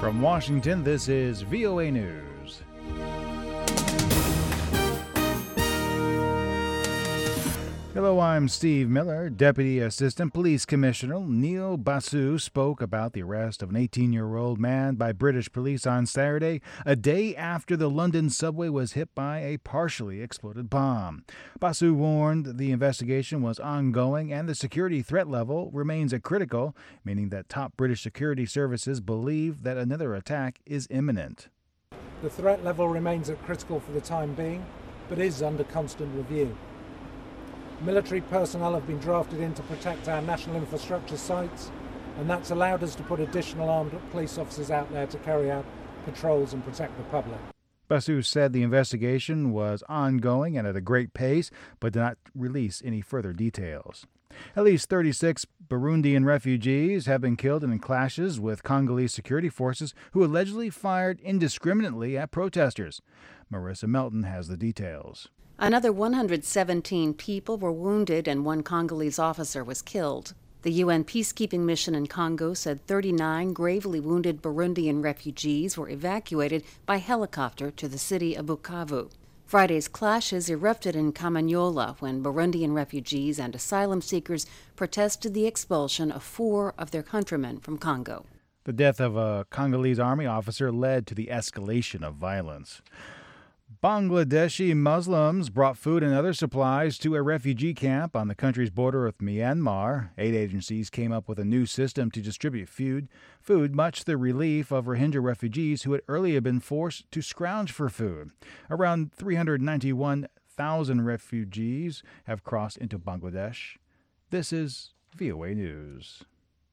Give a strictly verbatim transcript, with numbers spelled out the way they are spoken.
From Washington, this is V O A News. Hello, I'm Steve Miller. Deputy Assistant Police Commissioner Neil Basu spoke about the arrest of an eighteen-year-old man by British police on Saturday, a day after the London subway was hit by a partially exploded bomb. Basu warned the investigation was ongoing and the security threat level remains a critical, meaning that top British security services believe that another attack is imminent. The threat level remains at critical for the time being, but is under constant review. Military personnel have been drafted in to protect our national infrastructure sites, and that's allowed us to put additional armed police officers out there to carry out patrols and protect the public. Basu said the investigation was ongoing and at a great pace, but did not release any further details. At least thirty-six Burundian refugees have been killed in clashes with Congolese security forces who allegedly fired indiscriminately at protesters. Marissa Melton has the details. Another one hundred seventeen people were wounded and one Congolese officer was killed. The U N peacekeeping mission in Congo said thirty-nine gravely wounded Burundian refugees were evacuated by helicopter to the city of Bukavu. Friday's clashes erupted in Kamanyola when Burundian refugees and asylum seekers protested the expulsion of four of their countrymen from Congo. The death of a Congolese army officer led to the escalation of violence. Bangladeshi Muslims brought food and other supplies to a refugee camp on the country's border with Myanmar. Aid agencies came up with a new system to distribute food, food much to the relief of Rohingya refugees who had earlier been forced to scrounge for food. Around three hundred ninety-one thousand refugees have crossed into Bangladesh. This is V O A News.